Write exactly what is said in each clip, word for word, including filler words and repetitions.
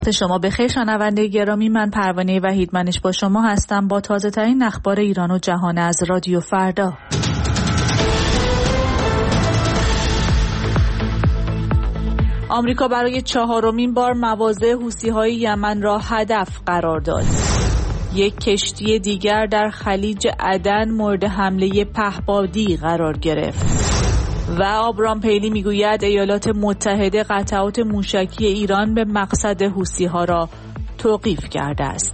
شما بخیر شنونده گرامی، من پروانه وحیدمنش با شما هستم با تازه ترین اخبار ایران و جهان از رادیو فردا. آمریکا برای چهارمین بار مواضع حوثی‌های یمن را هدف قرار داد. یک کشتی دیگر در خلیج عدن مورد حمله پهپادی قرار گرفت. و آبرام پیلی میگوید ایالات متحده قطعات موشکی ایران به مقصد حوثی‌ها را توقیف کرده است.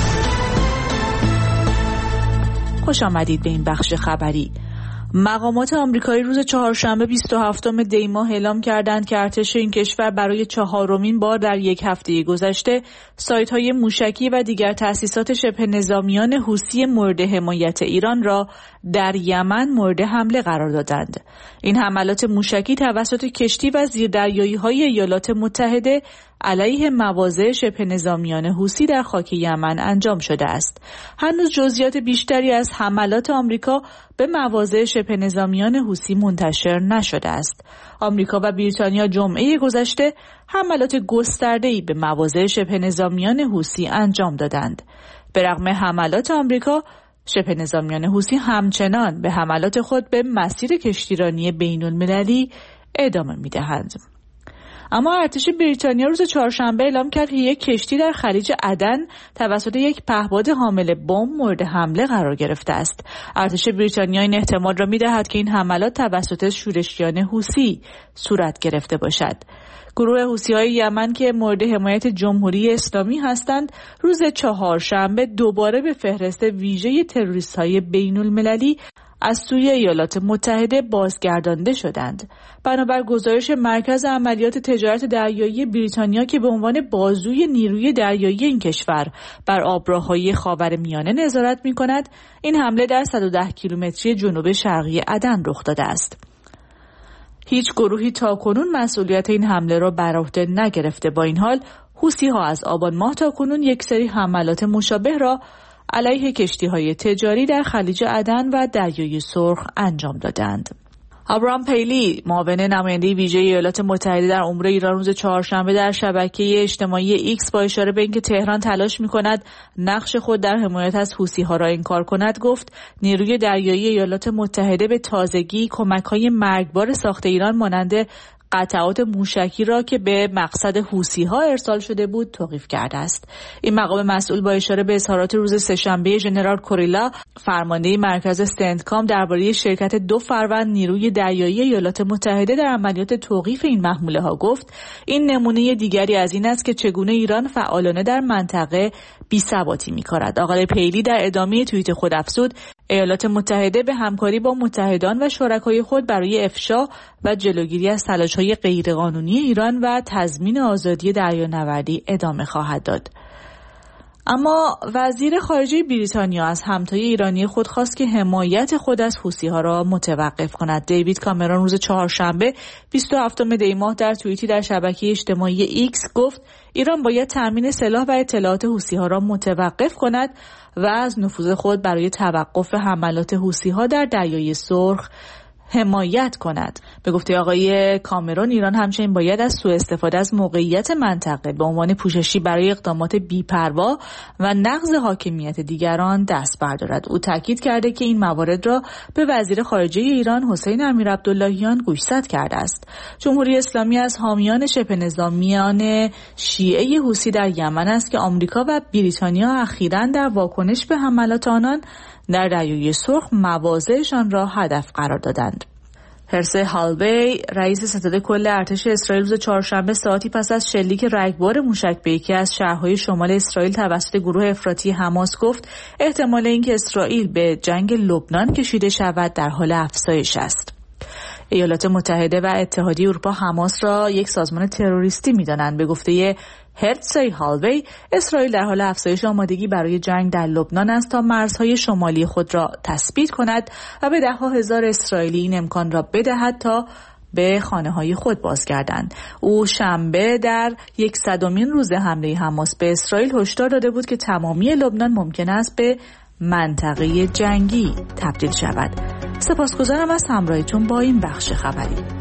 خوش آمدید به این بخش خبری. مقامات آمریکایی روز چهارشنبه بیست و هفتم دی ماه اعلام کردند که ارتش این کشور برای چهارمین بار در یک هفته گذشته سایت‌های موشکی و دیگر تأسیسات شبه نظامیان حوثی مورد حمایت ایران را در یمن مورد حمله قرار دادند. این حملات موشکی توسط کشتی و زیردریایی‌های ایالات متحده علیه مواضع شبه نظامیان حوثی در خاک یمن انجام شده است. هنوز جزئیات بیشتری از حملات آمریکا به مواضع شبه نظامیان حوثی منتشر نشده است. آمریکا و بریتانیا جمعه گذشته حملات گسترده‌ای به مواضع شبه نظامیان حوثی انجام دادند. به رغم حملات آمریکا، شبه نظامیان حوثی همچنان به حملات خود به مسیر کشتیرانی بین‌المللی ادامه می‌دهند. اما ارتش بریتانیا روز چهارشنبه اعلام کرد که یک کشتی در خلیج عدن توسط یک پهپاد حامل بمب مورد حمله قرار گرفته است. ارتش بریتانیا این احتمال را می‌دهد که این حملات توسط شورشیان حوثی صورت گرفته باشد. گروه حوثی‌های یمن که مورد حمایت جمهوری اسلامی هستند، روز چهارشنبه دوباره به فهرست ویژه تروریست‌های بین‌المللی از سوی ایالات متحده بازگردانده شدند. بنابر گزارش مرکز عملیات تجارت دریایی بریتانیا که به عنوان بازوی نیروی دریایی این کشور بر آبراههای خاورمیانه نظارت می‌کند، این حمله در صد و ده کیلومتری جنوب شرقی عدن رخ داده است. هیچ گروهی تاکنون مسئولیت این حمله را بر عهده نگرفته. با این حال حوثی‌ها از آبان ماه تاکنون یک سری حملات مشابه را علیه کشتی‌های تجاری در خلیج عدن و دریای سرخ انجام دادند. آبرام پیلی، معاون نماینده ویژه ایالات متحده در امور ایران، روز چهارشنبه در شبکه اجتماعی ایکس با اشاره به اینکه تهران تلاش می‌کند نقش خود در حمایت از حوثی‌ها را انکار کند، گفت نیروی دریایی ایالات متحده به تازگی کمک‌های مرگبار ساخت ایران مانند قطعات موشکی را که به مقصد حوثی‌ها ارسال شده بود توقیف کرده است. این مقام مسئول با اشاره به اظهارات روز سه‌شنبه ژنرال کوریلا، فرمانده مرکز استندکام، درباره شرکت دو فروند نیروی دریایی ایالات متحده در عملیات توقیف این محموله‌ها گفت این نمونه دیگری از این است که چگونه ایران فعالانه در منطقه بی‌ثباتی می‌کند. آقای پیلی در ادامه توییت خود افزود ایالات متحده به همکاری با متحدان و شرکای خود برای افشا و جلوگیری از تلاش‌های غیرقانونی ایران و تضمین آزادی دریانوردی ادامه خواهد داد. اما وزیر خارجه بریتانیا از همتای ایرانی خود خواست که حمایت خود از حوثی‌ها را متوقف کند. دیوید کامرون روز چهارشنبه بیست و هفتم دی ماه در توییتی در شبکه اجتماعی ایکس گفت ایران باید تأمین سلاح و اطلاعات حوثی‌ها را متوقف کند و از نفوذ خود برای توقف حملات حوثی‌ها در دریای سرخ حمایت کند. به گفته آقای کامرون، ایران همچنین باید از سوء استفاده از موقعیت منطقه به عنوان پوششی برای اقدامات بی‌پروا و نقض حاکمیت دیگران دست بردارد. او تاکید کرده که این موارد را به وزیر خارجه ایران حسین امیرعبداللهیان گوشزد کرده است. جمهوری اسلامی از حامیان شبه نظامیان شیعه حوثی در یمن است که آمریکا و بریتانیا اخیراً در واکنش به حملات آنان در دریای سرخ مواضعشان را هدف قرار دادند. هرسه هالوی، رئیس ستاد کل ارتش اسرائیل، روز چهارشنبه ساعتی پس از شلیک رگبار موشک به یکی از شهرهای شمال اسرائیل توسط گروه افراطی حماس گفت احتمال اینکه اسرائیل به جنگ لبنان کشیده شود در حال افزایش است. ایالات متحده و اتحادیه اروپا حماس را یک سازمان تروریستی می‌دانند. به گفته هرتزی هالوی، اسرائیل در حال افزایش آمادگی برای جنگ در لبنان است تا مرزهای شمالی خود را تثبیت کند و به ده‌ها هزار اسرائیلی این امکان را بدهد تا به خانه‌های خود بازگردند. او شنبه در یک صدمین روز حمله حماس به اسرائیل هشدار داده بود که تمامی لبنان ممکن است به منطقه جنگی تبدیل شود. سپاسگزارم از همراهیتون با این بخش خبری.